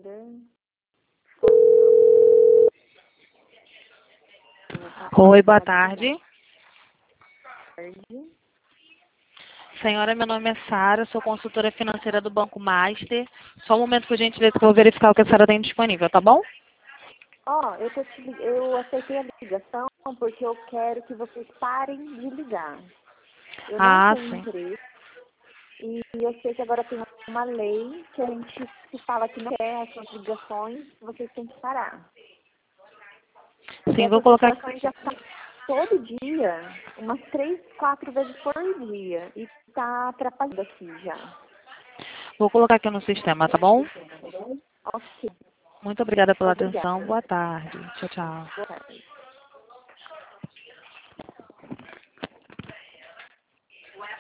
Oi, boa tarde. Senhora, meu nome é Sara, sou consultora financeira do Banco Master. Só um momento, por gentileza, que eu vou verificar o que a senhora tem disponível, tá bom? Eu aceitei a ligação porque eu quero que vocês parem de ligar. Eu não tenho Sim. interesse. E eu sei que agora tem uma lei que a gente se fala que não quer essas ligações, vocês têm que parar. Sim, vou Essas colocar... ligações já estão todo dia, umas 3, 4 vezes por dia. E está atrapalhando aqui já. Vou colocar aqui no sistema, tá bom? Ok, Muito obrigada pela atenção. obrigada. Boa tarde. Tchau, tchau. Boa tarde.